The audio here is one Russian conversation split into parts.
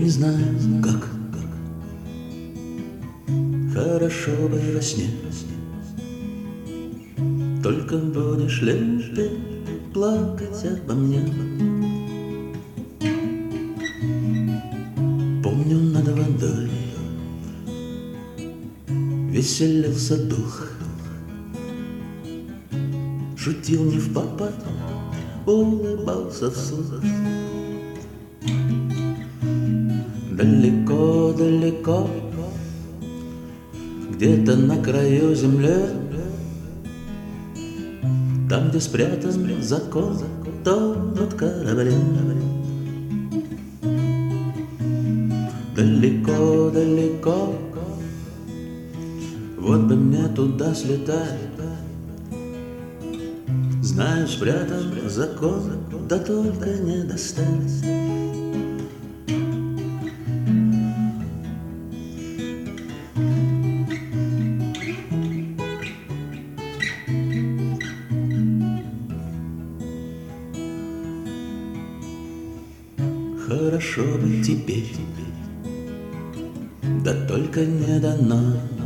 не знаю, как хорошо бы во сне. Только будешь лишь ты плакать обо мне. Помню, над водой веселился дух, шутил не впопад, улыбался вслух. Далеко-далеко, где-то на краю земли, там, где спрятан закон, тонут корабли. Далеко-далеко, вот бы мне туда слетать. Знаю, спрятан закон, да только не достать. Хорошо бы теперь, да только не дано.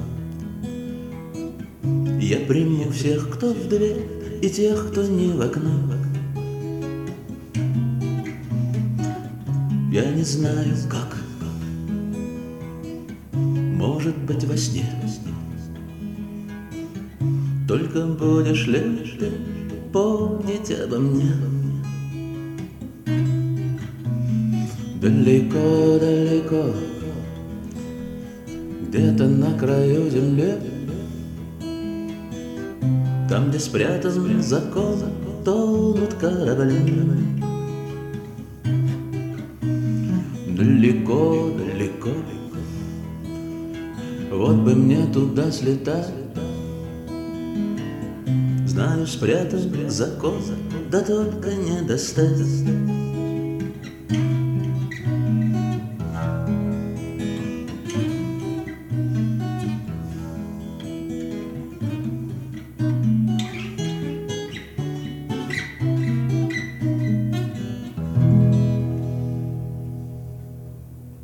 Я приму всех, кто в дверь, и тех, кто не в окно. Я не знаю, как, может быть, во сне. Только будешь лишь ты помнить обо мне. Далеко-далеко, где-то на краю земли, там, где спрятан закон, тонут корабли. Далеко-далеко, вот бы мне туда слетать. Знаю, спрятан закон, да только не достать.